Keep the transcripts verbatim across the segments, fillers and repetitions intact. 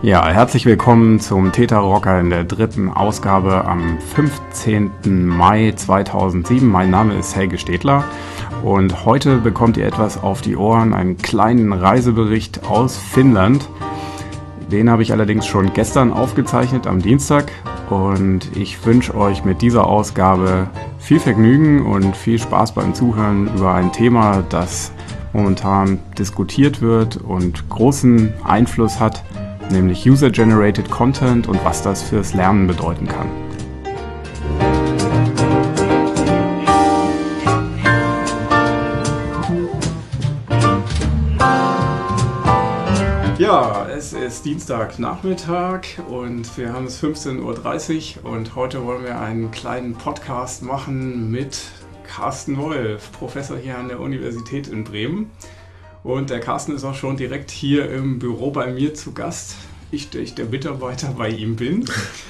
Ja, herzlich willkommen zum Theta Rocker in der dritten Ausgabe am fünfzehnten Mai zweitausendsieben. Mein Name ist Helge Stedler und heute bekommt ihr etwas auf die Ohren, einen kleinen Reisebericht aus Finnland. Den habe ich allerdings schon gestern aufgezeichnet am Dienstag und ich wünsche euch mit dieser Ausgabe viel Vergnügen und viel Spaß beim Zuhören über ein Thema, das momentan diskutiert wird und großen Einfluss hat, nämlich User-Generated Content und was das fürs Lernen bedeuten kann. Ja, es ist Dienstagnachmittag und wir haben es fünfzehn Uhr dreißig und heute wollen wir einen kleinen Podcast machen mit Carsten Wolf, Professor hier an der Universität in Bremen. Und der Carsten ist auch schon direkt hier im Büro bei mir zu Gast. Ich, der, ich der Mitarbeiter bei ihm bin.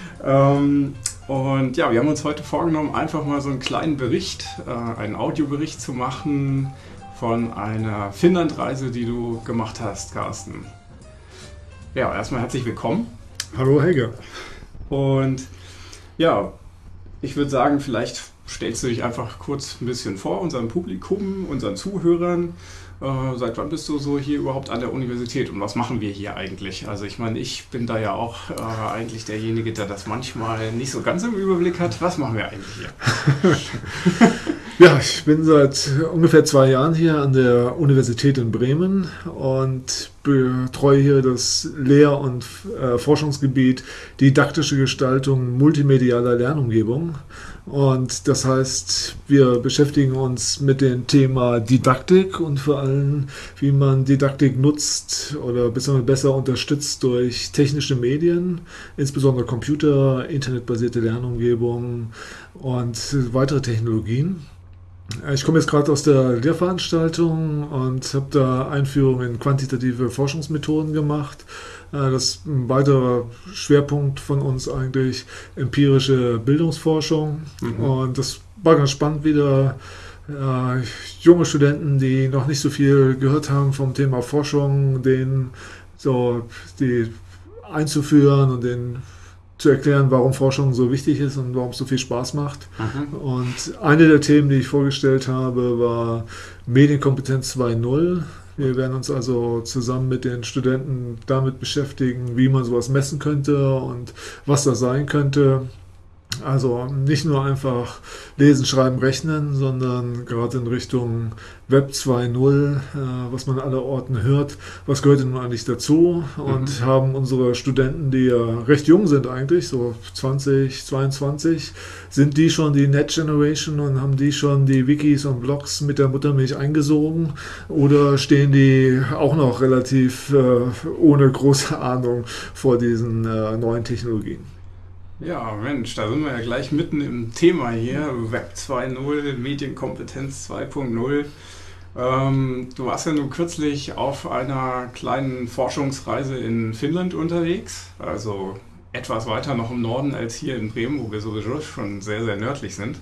ähm, und ja, wir haben uns heute vorgenommen, einfach mal so einen kleinen Bericht, äh, einen Audiobericht zu machen von einer Finnlandreise, die du gemacht hast, Carsten. Ja, erstmal herzlich willkommen. Hallo Helge. Und ja, ich würde sagen, vielleicht stellst du dich einfach kurz ein bisschen vor, unserem Publikum, unseren Zuhörern. Äh, seit wann bist du so hier überhaupt an der Universität und was machen wir hier eigentlich? Also ich meine, ich bin da ja auch äh, eigentlich derjenige, der das manchmal nicht so ganz im Überblick hat. Was machen wir eigentlich hier? Ja, ich bin seit ungefähr zwei Jahren hier an der Universität in Bremen und betreue hier das Lehr- und äh, Forschungsgebiet Didaktische Gestaltung multimedialer Lernumgebung. Und das heißt, wir beschäftigen uns mit dem Thema Didaktik und vor allem, wie man Didaktik nutzt oder beziehungsweise besser unterstützt durch technische Medien, insbesondere Computer, internetbasierte Lernumgebungen und weitere Technologien. Ich komme jetzt gerade aus der Lehrveranstaltung und habe da Einführung in quantitative Forschungsmethoden gemacht. Das ist ein weiterer Schwerpunkt von uns eigentlich, empirische Bildungsforschung. Mhm. Und das war ganz spannend wieder. Äh, junge Studenten, die noch nicht so viel gehört haben vom Thema Forschung, denen so die einzuführen und denen zu erklären, warum Forschung so wichtig ist und warum es so viel Spaß macht. Mhm. Und eine der Themen, die ich vorgestellt habe, war Medienkompetenz zwei Punkt null. Wir werden uns also zusammen mit den Studenten damit beschäftigen, wie man sowas messen könnte und was das sein könnte. Also nicht nur einfach lesen, schreiben, rechnen, sondern gerade in Richtung Web zwei Punkt null, äh, was man aller Orten hört, was gehört denn nun eigentlich dazu? Und mhm. haben unsere Studenten, die ja recht jung sind eigentlich, so zwanzig, zweiundzwanzig, sind die schon die Net Generation und haben die schon die Wikis und Blogs mit der Muttermilch eingesogen oder stehen die auch noch relativ äh, ohne große Ahnung vor diesen äh, neuen Technologien? Ja, Mensch, da sind wir ja gleich mitten im Thema hier, Web zwei Punkt null, Medienkompetenz zwei Punkt null. Ähm, du warst ja nun kürzlich auf einer kleinen Forschungsreise in Finnland unterwegs, also etwas weiter noch im Norden als hier in Bremen, wo wir sowieso schon sehr, sehr nördlich sind.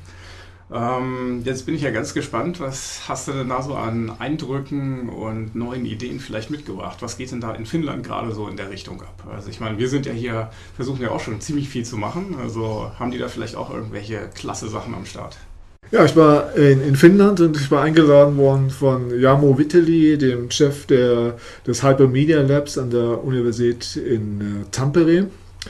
Ähm, jetzt bin ich ja ganz gespannt, was hast du denn da so an Eindrücken und neuen Ideen vielleicht mitgebracht? Was geht denn da in Finnland gerade so in der Richtung ab? Also ich meine, wir sind ja hier, versuchen ja auch schon ziemlich viel zu machen, also haben die da vielleicht auch irgendwelche klasse Sachen am Start? Ja, ich war in, in Finnland und ich war eingeladen worden von Jarmo Vitteli, dem Chef der, des Hypermedia Labs an der Universität in äh, Tampere.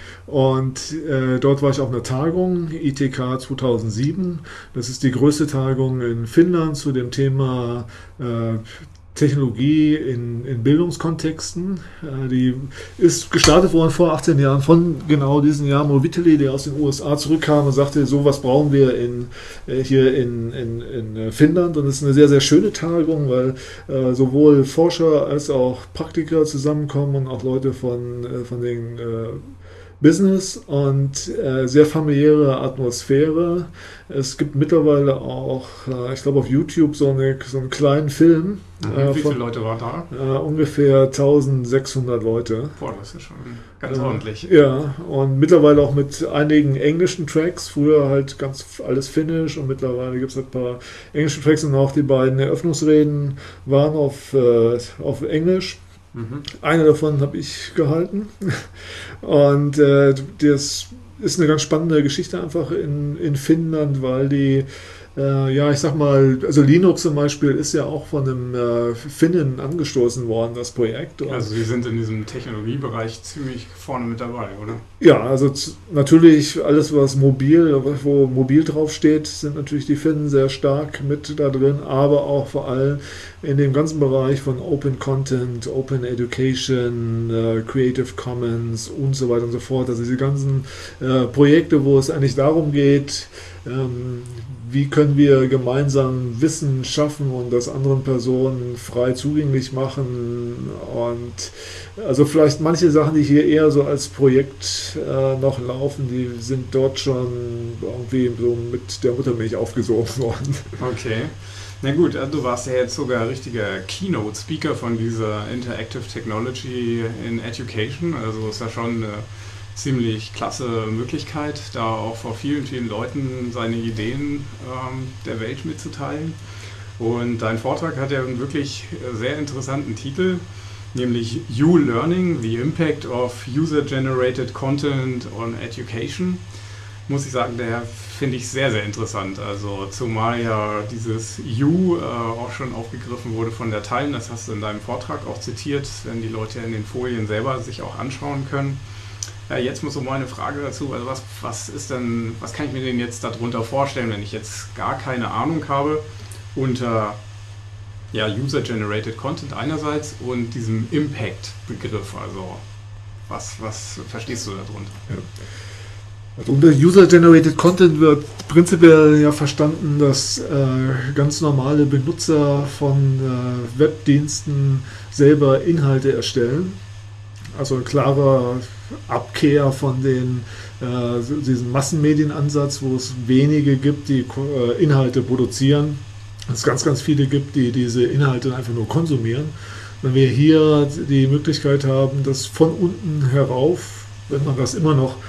Und äh, dort war ich auf einer Tagung, I T K zweitausendsieben. Das ist die größte Tagung in Finnland zu dem Thema äh, Technologie in, in Bildungskontexten. Äh, die ist gestartet worden vor achtzehn Jahren von genau diesem Jarmo Vitteli, der aus den U S A zurückkam und sagte, so was brauchen wir in, äh, hier in, in, in Finnland. Und es ist eine sehr, sehr schöne Tagung, weil äh, sowohl Forscher als auch Praktiker zusammenkommen und auch Leute von, äh, von den äh, Business und äh, sehr familiäre Atmosphäre. Es gibt mittlerweile auch, äh, ich glaube auf YouTube, so, eine, so einen kleinen Film. Mhm, äh, wie von, viele Leute waren da? Äh, ungefähr eintausendsechshundert Leute. Boah, das ist ja schon ganz äh, ordentlich. Ja, und mittlerweile auch mit einigen englischen Tracks. Früher halt ganz alles Finnisch und mittlerweile gibt es halt ein paar englische Tracks und auch die beiden Eröffnungsreden waren auf, äh, auf Englisch. Mhm. Eine davon habe ich gehalten. Und äh, das ist eine ganz spannende Geschichte einfach in, in Finnland, weil die, äh, ja, ich sag mal, also Linux zum Beispiel ist ja auch von einem äh, Finnen angestoßen worden, das Projekt. Und also Sie sind in diesem Technologiebereich ziemlich vorne mit dabei, oder? ja, also z- natürlich alles, was mobil, wo mobil draufsteht, sind natürlich die Finnen sehr stark mit da drin, aber auch vor allem in dem ganzen Bereich von Open Content, Open Education, äh, Creative Commons und so weiter und so fort. Also diese ganzen äh, Projekte, wo es eigentlich darum geht, ähm, wie können wir gemeinsam Wissen schaffen und das anderen Personen frei zugänglich machen. Und also vielleicht manche Sachen, die hier eher so als Projekt äh, noch laufen, die sind dort schon irgendwie so mit der Muttermilch aufgesogen worden. Okay. Na gut, also du warst ja jetzt sogar richtiger Keynote-Speaker von dieser Interactive Technology in Education. Also ist ja schon eine ziemlich klasse Möglichkeit, da auch vor vielen, vielen Leuten seine Ideen ähm, der Welt mitzuteilen. Und dein Vortrag hat ja einen wirklich sehr interessanten Titel, nämlich You Learning, the Impact of User-Generated Content on Education. Muss ich sagen, der finde ich sehr, sehr interessant. Also zumal ja dieses You äh, auch schon aufgegriffen wurde von der Time, das hast du in deinem Vortrag auch zitiert, wenn die Leute in den Folien selber sich auch anschauen können. Ja, jetzt muss so meine Frage dazu, also was, was ist denn, was kann ich mir denn jetzt darunter vorstellen, wenn ich jetzt gar keine Ahnung habe unter ja, User-Generated Content einerseits und diesem Impact-Begriff, also was, was verstehst du darunter? Ja. Also unter User-Generated Content wird prinzipiell ja verstanden, dass äh, ganz normale Benutzer von äh, Webdiensten selber Inhalte erstellen. Also ein klarer Abkehr von den, äh, diesem Massenmedienansatz, wo es wenige gibt, die äh, Inhalte produzieren. Es ganz, ganz viele gibt, die diese Inhalte einfach nur konsumieren. Wenn wir hier die Möglichkeit haben, dass von unten herauf, wenn man das immer noch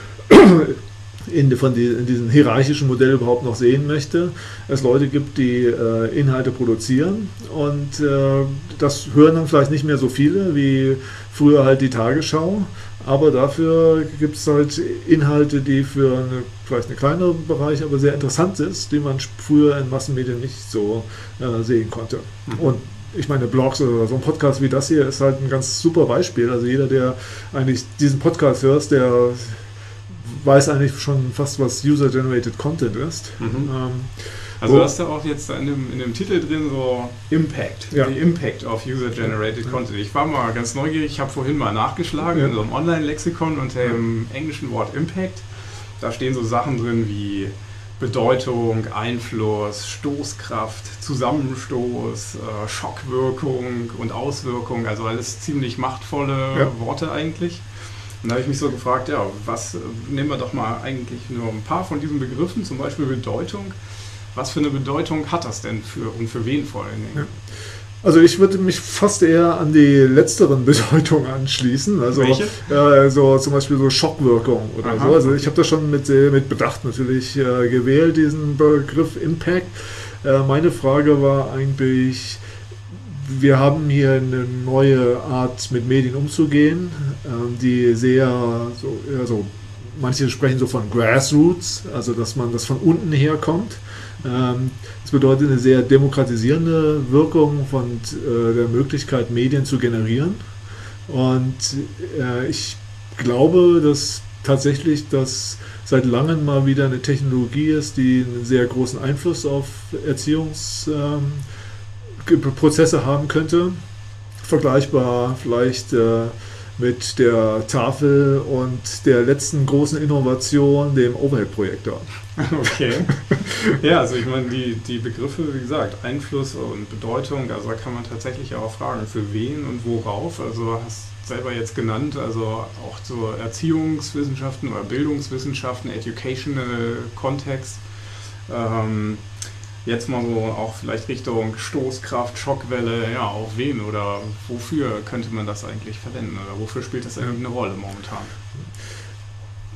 in, von die, in diesem hierarchischen Modell überhaupt noch sehen möchte, es Leute gibt, die äh, Inhalte produzieren und äh, das hören dann vielleicht nicht mehr so viele wie früher halt die Tagesschau, aber dafür gibt es halt Inhalte, die für eine, vielleicht einen kleineren Bereich, aber sehr interessant ist, die man früher in Massenmedien nicht so äh, sehen konnte. Mhm. Und ich meine, Blogs oder so ein Podcast wie das hier ist halt ein ganz super Beispiel. Also jeder, der eigentlich diesen Podcast hört, der weiß eigentlich schon fast, was User-Generated Content ist. Mhm. Ähm, also du hast ja auch jetzt in dem, in dem Titel drin so Impact, ja. The Impact of User-Generated ja. Content. Ich war mal ganz neugierig, ich habe vorhin mal nachgeschlagen ja. in so einem Online-Lexikon unter dem englischen Wort Impact. Da stehen so Sachen drin wie Bedeutung, Einfluss, Stoßkraft, Zusammenstoß, äh, Schockwirkung und Auswirkung, also alles ziemlich machtvolle ja. Worte eigentlich. Und da habe ich mich so gefragt, ja, was, nehmen wir doch mal eigentlich nur ein paar von diesen Begriffen, zum Beispiel Bedeutung. Was für eine Bedeutung hat das denn für und für wen vor allen Dingen? Ja. Also ich würde mich fast eher an die letzteren Bedeutungen anschließen. Also äh, so zum Beispiel so Schockwirkung oder Aha, so. Also okay. Ich habe das schon mit, mit Bedacht natürlich äh, gewählt, diesen Begriff Impact. Äh, meine Frage war eigentlich, wir haben hier eine neue Art, mit Medien umzugehen, äh, die sehr, so, also manche sprechen so von Grassroots, also dass man das von unten her kommt. Das bedeutet eine sehr demokratisierende Wirkung von äh, der Möglichkeit, Medien zu generieren. Und äh, ich glaube, dass tatsächlich das seit langem mal wieder eine Technologie ist, die einen sehr großen Einfluss auf Erziehungsprozesse ähm, haben könnte. Vergleichbar vielleicht äh, mit der Tafel und der letzten großen Innovation, dem Overhead-Projektor. Okay. Ja, also ich meine, die, die Begriffe, wie gesagt, Einfluss und Bedeutung, also da kann man tatsächlich auch fragen, für wen und worauf. Also hast selber jetzt genannt, also auch so Erziehungswissenschaften oder Bildungswissenschaften, Educational Kontext. Ähm, jetzt mal so auch vielleicht Richtung Stoßkraft, Schockwelle, ja, auf wen oder wofür könnte man das eigentlich verwenden oder wofür spielt das eigentlich eine Rolle momentan?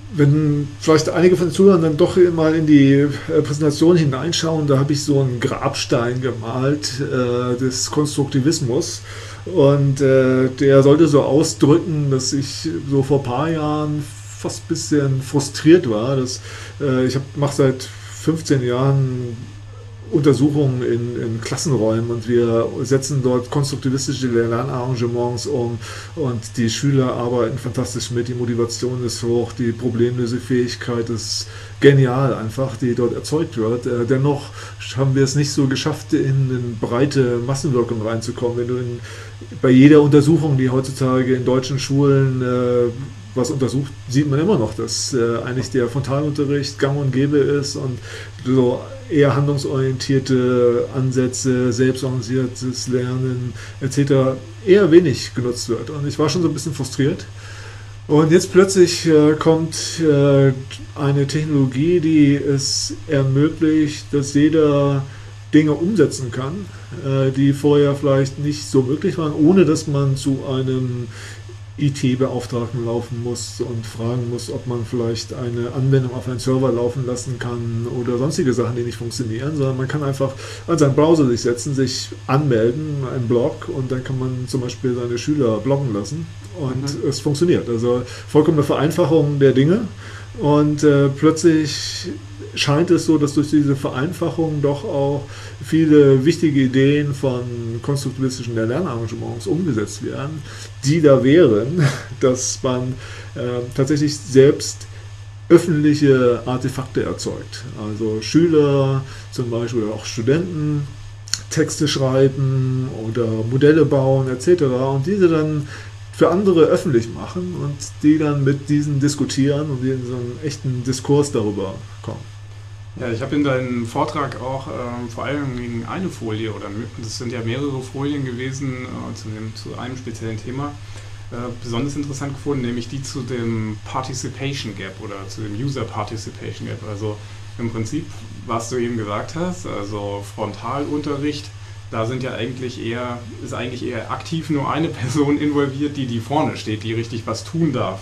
wenn vielleicht einige von den Zuhörern dann doch mal in die äh, Präsentation hineinschauen, da habe ich so einen Grabstein gemalt äh, des Konstruktivismus. Und äh, der sollte so ausdrücken, dass ich so vor ein paar Jahren fast ein bisschen frustriert war. Dass, äh, ich mache seit fünfzehn Jahren Untersuchungen in, in Klassenräumen und wir setzen dort konstruktivistische Lernarrangements um und die Schüler arbeiten fantastisch mit, die Motivation ist hoch, die Problemlösefähigkeit ist genial einfach, die dort erzeugt wird. Äh, dennoch haben wir es nicht so geschafft, in eine breite Massenwirkung reinzukommen. Wenn du in, bei jeder Untersuchung, die heutzutage in deutschen Schulen äh, was untersucht, sieht man immer noch, dass äh, eigentlich der Frontalunterricht gang und gäbe ist und so eher handlungsorientierte Ansätze, selbstorganisiertes Lernen et cetera eher wenig genutzt wird. Und ich war schon so ein bisschen frustriert. Und jetzt plötzlich äh, kommt äh, eine Technologie, die es ermöglicht, dass jeder Dinge umsetzen kann, äh, die vorher vielleicht nicht so möglich waren, ohne dass man zu einem I T-Beauftragten laufen muss und fragen muss, ob man vielleicht eine Anwendung auf einen Server laufen lassen kann oder sonstige Sachen, die nicht funktionieren, sondern man kann einfach an seinen Browser sich setzen, sich anmelden, einen Blog und dann kann man zum Beispiel seine Schüler bloggen lassen und mhm. es funktioniert. Also vollkommene Vereinfachung der Dinge und äh, plötzlich scheint es so, dass durch diese Vereinfachung doch auch viele wichtige Ideen von konstruktivistischen Lernarrangements umgesetzt werden, die da wären, dass man äh, tatsächlich selbst öffentliche Artefakte erzeugt. Also Schüler zum Beispiel oder auch Studenten Texte schreiben oder Modelle bauen et cetera und diese dann für andere öffentlich machen und die dann mit diesen diskutieren und die in so einen echten Diskurs darüber kommen. Ja, ich habe in deinem Vortrag auch ähm, vor allem gegen eine Folie, oder das sind ja mehrere Folien gewesen äh, zu, dem, zu einem speziellen Thema, äh, besonders interessant gefunden, nämlich die zu dem Participation Gap oder zu dem User Participation Gap. Also im Prinzip, was du eben gesagt hast, also Frontalunterricht, da sind ja eigentlich eher, ist eigentlich eher aktiv nur eine Person involviert, die die vorne steht, die richtig was tun darf.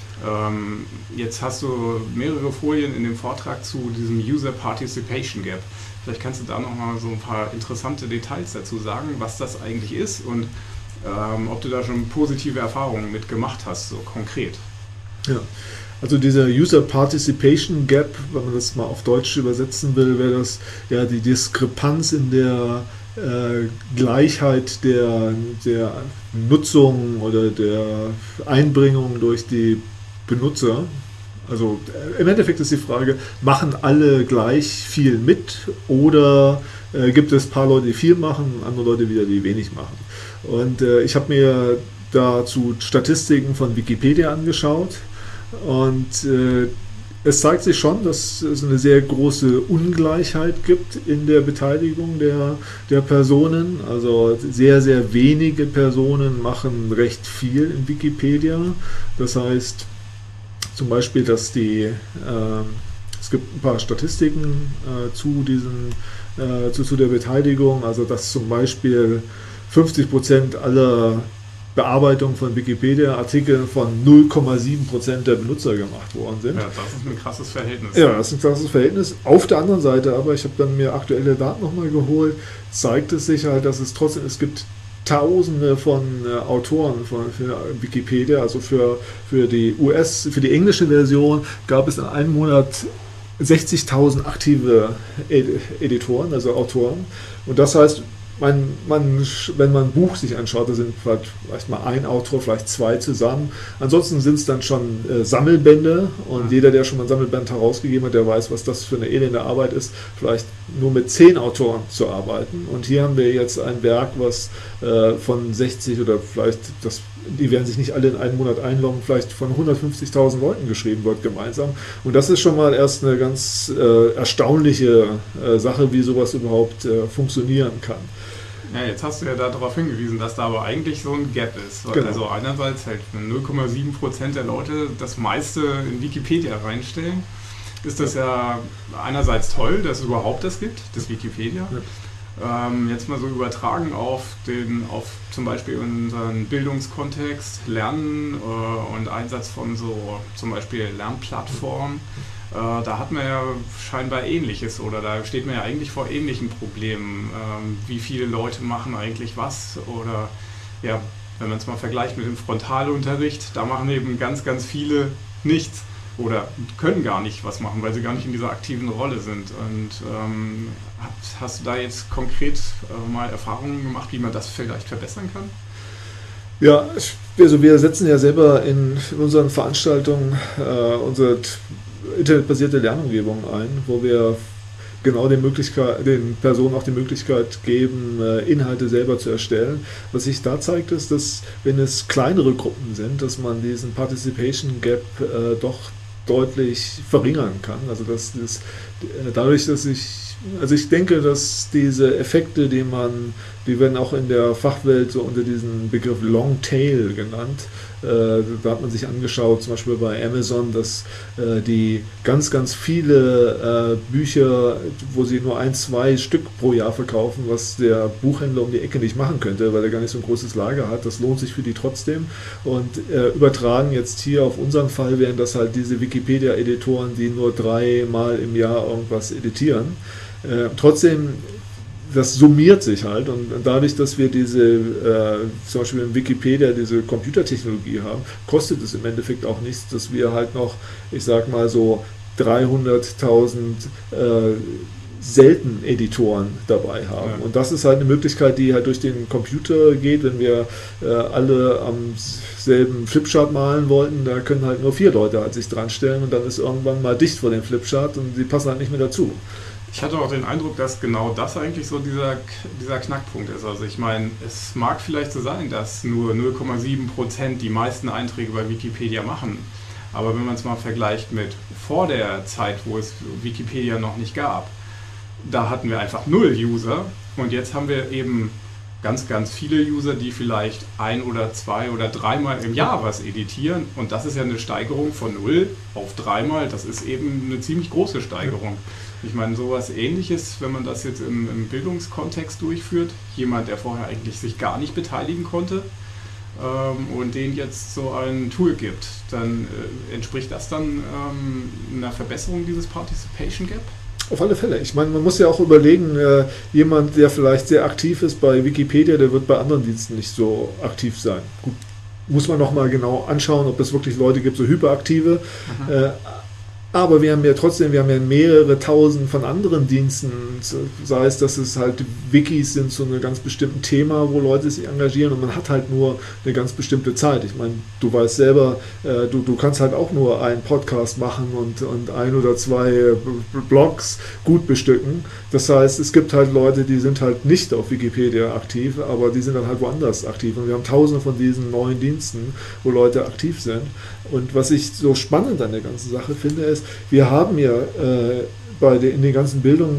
Ähm, jetzt hast du mehrere Folien in dem Vortrag zu diesem User Participation Gap. Vielleicht kannst du da nochmal so ein paar interessante Details dazu sagen, was das eigentlich ist und ähm, ob du da schon positive Erfahrungen mit gemacht hast, so konkret. Ja, also dieser User Participation Gap, wenn man das mal auf Deutsch übersetzen will, wäre das ja die Diskrepanz in der äh, Gleichheit der, der Nutzung oder der Einbringung durch die Benutzer. Also im Endeffekt ist die Frage, machen alle gleich viel mit oder äh, gibt es ein paar Leute, die viel machen, andere Leute wieder, die wenig machen. Und äh, ich habe mir dazu Statistiken von Wikipedia angeschaut und äh, es zeigt sich schon, dass es eine sehr große Ungleichheit gibt in der Beteiligung der, der Personen. Also sehr, sehr wenige Personen machen recht viel in Wikipedia. Das heißt zum Beispiel, dass die, äh, es gibt ein paar Statistiken äh, zu, diesen, äh, zu, zu der Beteiligung, also dass zum Beispiel fünfzig Prozent aller Bearbeitung von Wikipedia-Artikeln von null Komma sieben Prozent der Benutzer gemacht worden sind. Ja, das ist ein krasses Verhältnis. Ja, das ist ein krasses Verhältnis. Auf der anderen Seite aber, ich habe dann mir aktuelle Daten nochmal geholt, zeigt es sich halt, dass es trotzdem, es gibt Tausende von äh, Autoren von, für Wikipedia, also für, für die U S, für die englische Version gab es in einem Monat sechzigtausend aktive Ed- Editoren, also Autoren. Und das heißt, Man, man, wenn man ein Buch sich anschaut, da sind vielleicht, vielleicht mal ein Autor, vielleicht zwei zusammen. Ansonsten sind es dann schon äh, Sammelbände und jeder, der schon mal ein Sammelband herausgegeben hat, der weiß, was das für eine elende Arbeit ist, vielleicht nur mit zehn Autoren zu arbeiten. Und hier haben wir jetzt ein Werk, was äh, von sechzig oder vielleicht, das, die werden sich nicht alle in einen Monat einloggen, vielleicht von hundertfünfzigtausend Leuten geschrieben wird gemeinsam. Und das ist schon mal erst eine ganz äh, erstaunliche äh, Sache, wie sowas überhaupt äh, funktionieren kann. Ja, jetzt hast du ja darauf hingewiesen, dass da aber eigentlich so ein Gap ist. Genau. Also einerseits halt null Komma sieben Prozent der Leute das meiste in Wikipedia reinstellen. Ist das ja einerseits toll, dass es überhaupt das gibt, das Wikipedia. Ja. Ähm, jetzt mal so übertragen auf den, auf zum Beispiel unseren Bildungskontext, Lernen äh, und Einsatz von so zum Beispiel Lernplattformen. Äh, da hat man ja scheinbar Ähnliches oder da steht man ja eigentlich vor ähnlichen Problemen. Ähm, wie viele Leute machen eigentlich was oder ja, wenn man es mal vergleicht mit dem Frontalunterricht, da machen eben ganz, ganz viele nichts oder können gar nicht was machen, weil sie gar nicht in dieser aktiven Rolle sind. Und ähm, hast, hast du da jetzt konkret äh, mal Erfahrungen gemacht, wie man das vielleicht verbessern kann? Ja, also wir setzen ja selber in, in unseren Veranstaltungen äh, unsere internetbasierte Lernumgebung ein, wo wir genau den, Möglichkeit, den Personen auch die Möglichkeit geben, Inhalte selber zu erstellen. Was sich da zeigt, ist, dass wenn es kleinere Gruppen sind, dass man diesen Participation Gap äh, doch deutlich verringern kann. Also dass das, dadurch, dass ich, also ich denke, dass diese Effekte, die man, die werden auch in der Fachwelt so unter diesen Begriff Long Tail genannt. Äh, da hat man sich angeschaut, zum Beispiel bei Amazon, dass äh, die ganz, ganz viele äh, Bücher, wo sie nur ein, zwei Stück pro Jahr verkaufen, was der Buchhändler um die Ecke nicht machen könnte, weil er gar nicht so ein großes Lager hat. Das lohnt sich für die trotzdem. Und äh, übertragen jetzt hier auf unseren Fall wären das halt diese Wikipedia-Editoren, die nur dreimal im Jahr irgendwas editieren. Äh, trotzdem, das summiert sich halt und dadurch, dass wir diese, äh, zum Beispiel in Wikipedia diese Computertechnologie haben, kostet es im Endeffekt auch nichts, dass wir halt noch, ich sag mal so dreihunderttausend äh, selten Editoren dabei haben. Ja. Und das ist halt eine Möglichkeit, die halt durch den Computer geht, wenn wir äh, alle am selben Flipchart malen wollten, da können halt nur vier Leute halt sich dran stellen und dann ist irgendwann mal dicht vor dem Flipchart und die passen halt nicht mehr dazu. Ich hatte auch den Eindruck, dass genau das eigentlich so dieser, dieser Knackpunkt ist. Also ich meine, es mag vielleicht so sein, dass nur null Komma sieben Prozent die meisten Einträge bei Wikipedia machen. Aber wenn man es mal vergleicht mit vor der Zeit, wo es Wikipedia noch nicht gab, da hatten wir einfach null User und jetzt haben wir eben ganz, ganz viele User, die vielleicht ein oder zwei oder dreimal im Jahr was editieren und das ist ja eine Steigerung von null auf dreimal, das ist eben eine ziemlich große Steigerung. Ich meine, sowas Ähnliches, wenn man das jetzt im, im Bildungskontext durchführt, jemand, der vorher eigentlich sich gar nicht beteiligen konnte ähm, und denen jetzt so ein Tool gibt, dann äh, entspricht das dann ähm, einer Verbesserung dieses Participation Gap? Auf alle Fälle. Ich meine, man muss ja auch überlegen, äh, jemand, der vielleicht sehr aktiv ist bei Wikipedia, der wird bei anderen Diensten nicht so aktiv sein. Gut, muss man nochmal genau anschauen, ob es wirklich Leute gibt, so Hyperaktive. Äh, aber wir haben ja trotzdem, wir haben ja mehrere tausend von anderen Diensten, sei es, dass es halt Wikis sind zu einem ganz bestimmten Thema, wo Leute sich engagieren und man hat halt nur eine ganz bestimmte Zeit. Ich meine, du weißt selber, äh, du, du kannst halt auch nur einen Podcast machen und, und ein oder zwei Blogs gut bestücken. Das heißt, es gibt halt Leute, die sind halt nicht auf Wikipedia aktiv, aber die sind dann halt woanders aktiv. Und wir haben tausende von diesen neuen Diensten, wo Leute aktiv sind. Und was ich so spannend an der ganzen Sache finde, ist, wir haben ja äh, bei den, in den ganzen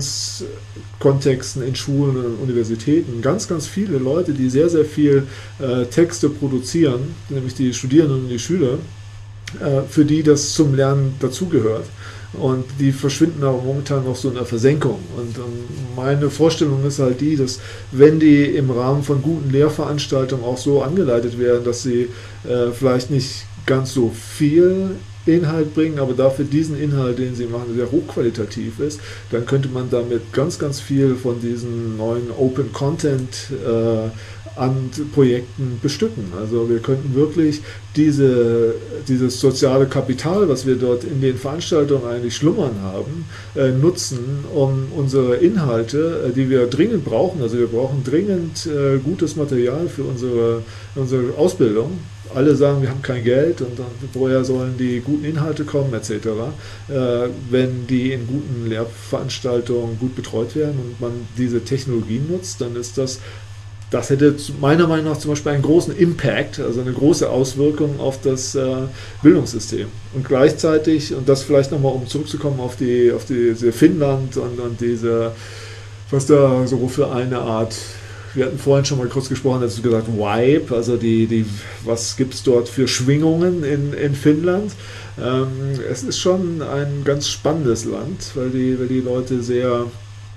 Bildungskontexten in Schulen und Universitäten ganz, ganz viele Leute, die sehr, sehr viel äh, Texte produzieren, nämlich die Studierenden und die Schüler, äh, für die das zum Lernen dazugehört. Und die verschwinden aber momentan noch so in der Versenkung. Und ähm, meine Vorstellung ist halt die, dass wenn die im Rahmen von guten Lehrveranstaltungen auch so angeleitet werden, dass sie äh, vielleicht nicht ganz so viel Inhalt bringen, aber dafür diesen Inhalt, den sie machen, sehr hochqualitativ ist, dann könnte man damit ganz, ganz viel von diesen neuen Open Content äh, an Projekten bestücken. Also wir könnten wirklich diese, dieses soziale Kapital, was wir dort in den Veranstaltungen eigentlich schlummern haben, äh, nutzen, um unsere Inhalte, äh, die wir dringend brauchen, also wir brauchen dringend äh, gutes Material für unsere, unsere Ausbildung. Alle sagen, wir haben kein Geld und dann, woher sollen die guten Inhalte kommen, et cetera. Äh, wenn die in guten Lehrveranstaltungen gut betreut werden und man diese Technologien nutzt, dann ist das Das hätte meiner Meinung nach zum Beispiel einen großen Impact, also eine große Auswirkung auf das äh, Bildungssystem. Und gleichzeitig, und das vielleicht nochmal, um zurückzukommen auf, die, auf diese Finnland und, und diese, was da so für eine Art, wir hatten vorhin schon mal kurz gesprochen, hast du gesagt, Vibe, also die, die, was gibt es dort für Schwingungen in, in Finnland. Ähm, es ist schon ein ganz spannendes Land, weil die, weil die Leute sehr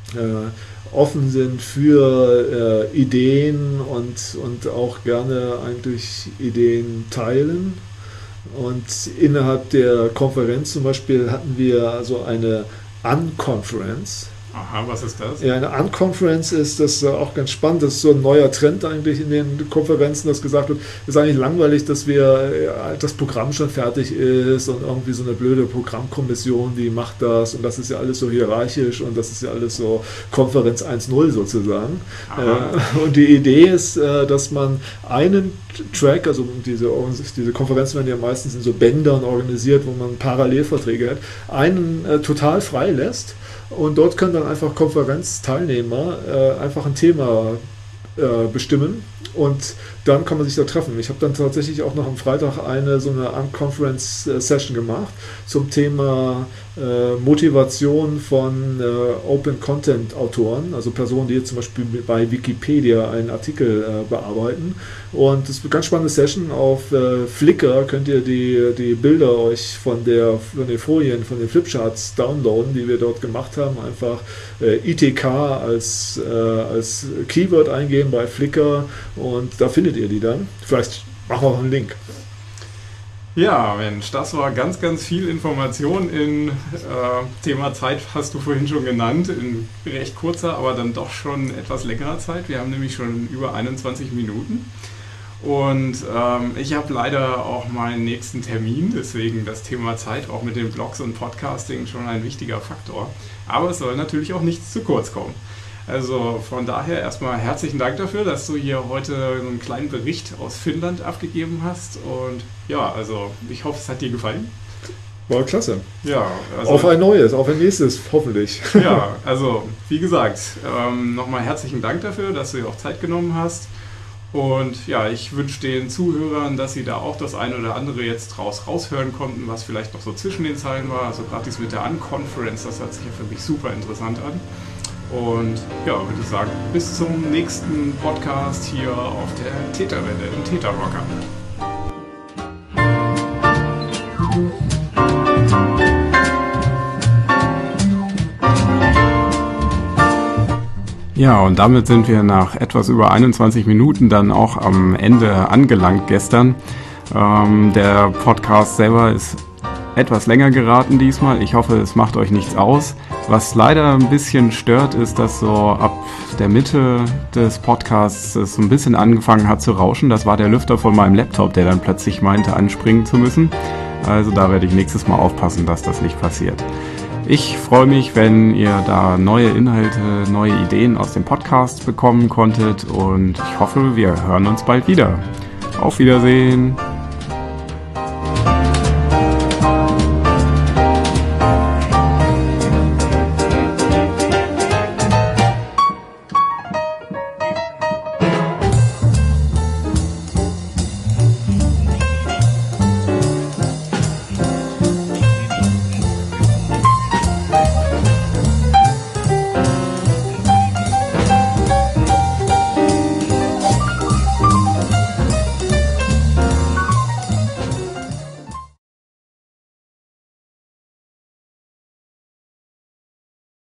äh, offen sind für äh, Ideen und, und auch gerne eigentlich Ideen teilen. Und innerhalb der Konferenz zum Beispiel hatten wir also eine Unconference. Aha, was ist das? Ja, eine Unconference ist das auch ganz spannend. Das ist so ein neuer Trend eigentlich in den Konferenzen, dass gesagt wird, es ist eigentlich langweilig, dass wir das Programm schon fertig ist und irgendwie so eine blöde Programmkommission, die macht das und das ist ja alles so hierarchisch und das ist ja alles so Konferenz eins Punkt null sozusagen. Aha. Und die Idee ist, dass man einen Track, also diese, diese Konferenzen werden ja meistens in so Bändern organisiert, wo man Parallelverträge hat, einen total frei lässt. Und dort können dann einfach Konferenzteilnehmer äh, einfach ein Thema äh, bestimmen und dann kann man sich da treffen. Ich habe dann tatsächlich auch noch am Freitag eine so eine Unconference-Session gemacht zum Thema äh, Motivation von äh, Open-Content-Autoren, also Personen, die jetzt zum Beispiel bei Wikipedia einen Artikel äh, bearbeiten. Und das ist eine ganz spannende Session. Auf äh, Flickr könnt ihr die, die Bilder euch von, der, von den Folien, von den Flipcharts downloaden, die wir dort gemacht haben. Einfach äh, I T K als, äh, als Keyword eingeben bei Flickr und da findet ihr die dann. Vielleicht machen wir auch einen Link. Ja, Mensch, das war ganz, ganz viel Information in äh, Thema Zeit, hast du vorhin schon genannt, in recht kurzer, aber dann doch schon etwas längerer Zeit. Wir haben nämlich schon über einundzwanzig Minuten und ähm, ich habe leider auch meinen nächsten Termin, deswegen das Thema Zeit auch mit den Blogs und Podcasting schon ein wichtiger Faktor. Aber es soll natürlich auch nichts zu kurz kommen. Also von daher erstmal herzlichen Dank dafür, dass du hier heute einen kleinen Bericht aus Finnland abgegeben hast. Und ja, also ich hoffe, es hat dir gefallen. War klasse. Ja, also, auf ein neues, auf ein nächstes, hoffentlich. Ja, also wie gesagt, ähm, nochmal herzlichen Dank dafür, dass du dir auch Zeit genommen hast. Und ja, ich wünsche den Zuhörern, dass sie da auch das eine oder andere jetzt draus raushören konnten, was vielleicht noch so zwischen den Zeilen war. Also gerade dies mit der Unconference, das hört sich ja für mich super interessant an. Und ja, würde ich sagen, bis zum nächsten Podcast hier auf der Täterwelle im Täterrocker. Ja, und damit sind wir nach etwas über einundzwanzig Minuten dann auch am Ende angelangt gestern. Ähm, der Podcast selber ist etwas länger geraten diesmal. Ich hoffe, es macht euch nichts aus. Was leider ein bisschen stört, ist, dass so ab der Mitte des Podcasts es so ein bisschen angefangen hat zu rauschen. Das war der Lüfter von meinem Laptop, der dann plötzlich meinte, anspringen zu müssen. Also da werde ich nächstes Mal aufpassen, dass das nicht passiert. Ich freue mich, wenn ihr da neue Inhalte, neue Ideen aus dem Podcast bekommen konntet und ich hoffe, wir hören uns bald wieder. Auf Wiedersehen!